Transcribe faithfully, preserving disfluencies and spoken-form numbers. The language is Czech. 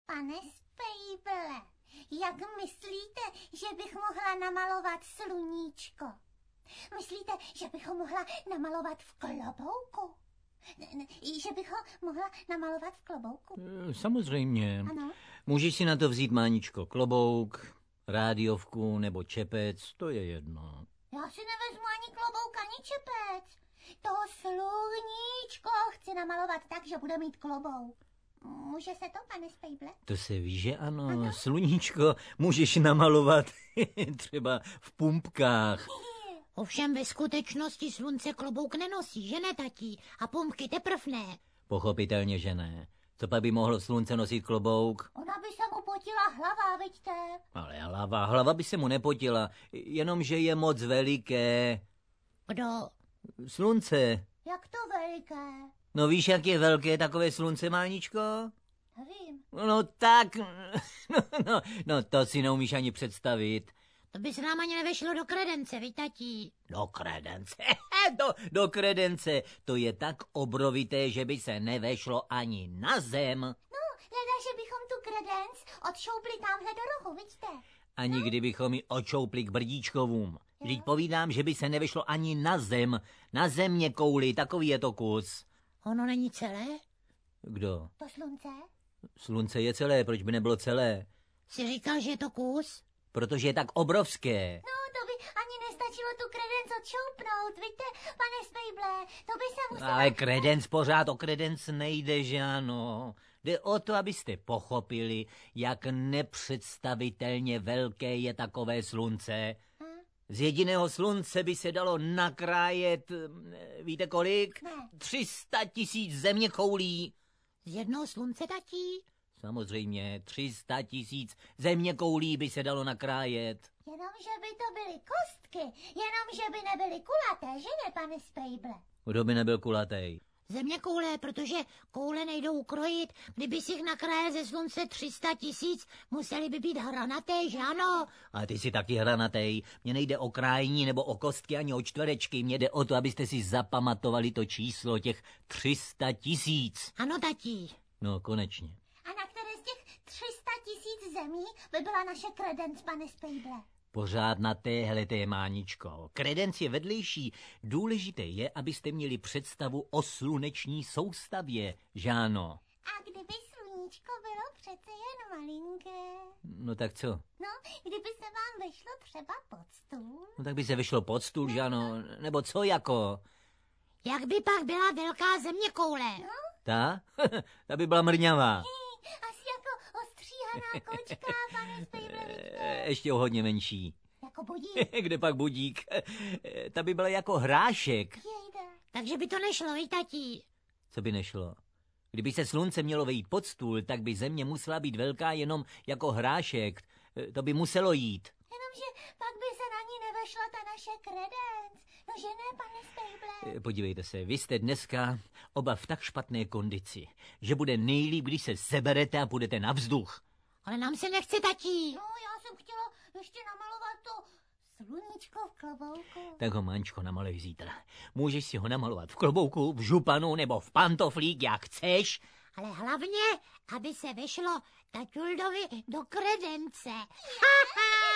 Pane Spejble, jak myslíte, že bych mohla namalovat sluníčko? Myslíte, že bych ho mohla namalovat v klobouku? Že bych ho mohla namalovat v klobouku? Samozřejmě. Ano. Můžeš si na to vzít, Máničko, klobouk, rádiovku nebo čepec, to je jedno. Já si nevezmu ani klobouk, ani čepec. To sluníčko chci namalovat tak, že bude mít klobouk. Může se to, pane Spejble? To se ví, že ano. ano. Sluníčko můžeš namalovat třeba v pumpkách. Ovšem ve skutečnosti slunce klobouk nenosí, že ne, tatí? A pumpky teprv ne. Pochopitelně, že ne. Co pak by mohlo slunce nosit klobouk? Ona by se mu potila hlava, vidíte? Ale hlava, hlava by se mu nepotila, jenomže je moc veliké. Kdo? Slunce. Jak to veliké? No víš, jak je velké takové slunce, Máničko? Nevím. No tak, no, no, no to si neumíš ani představit. To by se nám ani nevešlo do kredence, vy, tatí. Do kredence, do, do kredence, to je tak obrovité, že by se nevešlo ani na zem. No, hleda, že bychom tu kredenc odšoupli tamhle do rohu, vidíte? Ani no? Kdybychom ji odšoupli k Brdíčkovům. Vždyť povídám, že by se nevešlo ani na zem, na země kouli, takový je to kus. Ono není celé? Kdo? To slunce? Slunce je celé, proč by nebylo celé? Jsi říkal, že je to kus? Protože je tak obrovské. No, to by ani nestačilo tu kredenc odšoupnout, víte, pane Spejble, to by se muselo... Ale kredenc pořád, o kredenc nejde, že ano. Jde o to, abyste pochopili, jak nepředstavitelně velké je takové slunce. Hm? Z jediného slunce by se dalo nakrájet, víte kolik? Ne. tři sta tisíc zeměkoulí. Z jednoho slunce, tatí? Samozřejmě, tři sta tisíc zeměkoulí by se dalo nakrájet. Jenomže by to byly kostky, jenomže by nebyly kulaté, že ne, pane Spejble? Kdo by nebyl kulatý? Země koule, protože koule nejdou ukrojit. Kdyby si jich nakrájel ze slunce tři sta tisíc, museli by být hranaté, že ano? A ty jsi taky hranatej. Mně nejde o krájení nebo o kostky ani o čtverečky. Mně jde o to, abyste si zapamatovali to číslo těch tři sta tisíc. Ano, tatí. No, konečně. A na které z těch tři sta tisíc zemí by byla naše kredenc, pane Spejble? Pořád na téhleté, Máničko. Kredenc je vedlejší. Důležité je, abyste měli představu o sluneční soustavě, že ano? A kdyby sluníčko bylo přece jen malinké? No tak co? No, kdyby se vám vešlo třeba pod stůl? No tak by se vešlo pod stůl, že ano? Nebo co jako? Jak by pak byla velká země koule? No? Ta? Ta by byla mrňavá. Asi jako ostříhaná kočka, pane Spejble. Ještě o hodně menší. Jako budík. Kde pak budík? Ta by byla jako hrášek. Jejda. Takže by to nešlo, vy, tatí. Co by nešlo? Kdyby se slunce mělo vejít pod stůl, tak by země musela být velká jenom jako hrášek. To by muselo jít. Jenomže pak by se na ní nevešla ta naše kredenc. No že ne, pane Spejble? Podívejte se, vy jste dneska oba v tak špatné kondici, že bude nejlíp, když se seberete a půjdete na vzduch. Ale nám se nechce, tatí. No, já jsem chtěla ještě namalovat to sluníčko v klobouku. Tak ho, Mančko, namaluj zítra. Můžeš si ho namalovat v klobouku, v županu nebo v pantoflík, jak chceš. Ale hlavně, aby se vešlo taťuldovi do kredence.